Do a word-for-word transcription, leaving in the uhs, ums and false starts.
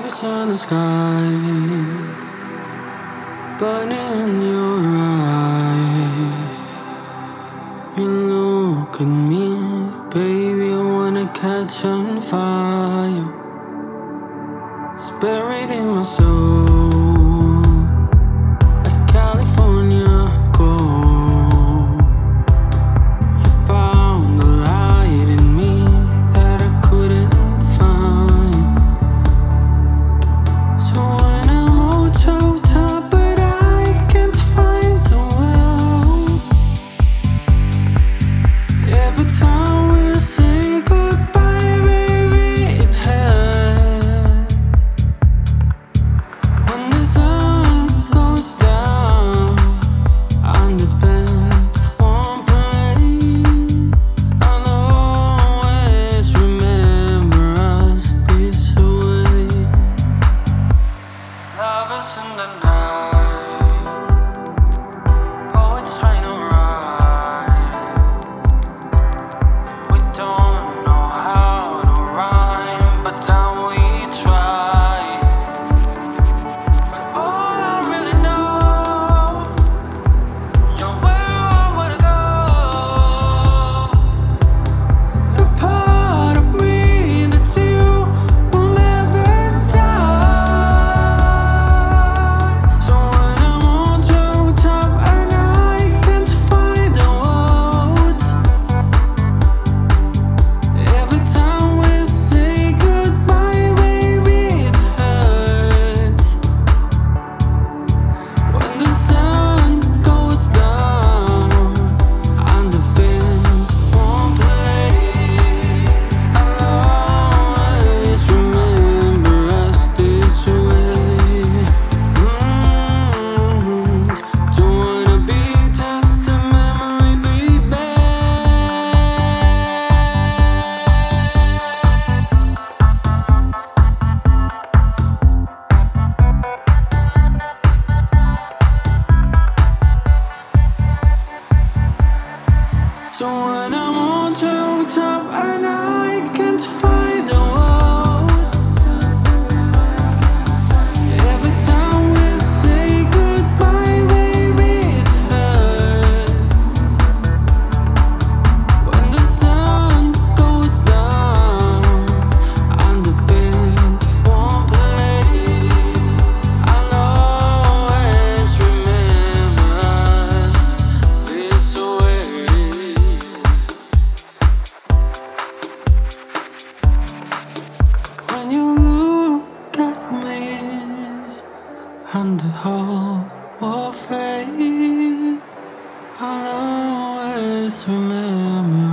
Stars in the sky, burning in your eyes. You look at me, baby, I wanna catch on fire. It's buried in my soul, a California gold. You found the light in me that I couldn't find. So when I'm all choked up, but I can't find the words. Every time we say goodbye, baby, it hurts. When the sun goes down and the band won't play, I'll always remember us this way. Lovers in the night, poets trying to write. We don't know how to rhyme, but then we try. But all I really know, you're where I wanna go. The part of me that's you will never die. So when I'm all choked up and I can't find the words, every time we say goodbye, baby, it hurts. When the sun goes down and the band won't play, I'll always remember us this way. Mm, Don't wanna be just a memory, baby. So when I'm all choked up and I can't find the words, every time we say goodbye, baby, it hurts. When the sun goes down and the band won't play, I'll always remember us this way. When you look at me and the whole world fades, I'll always remember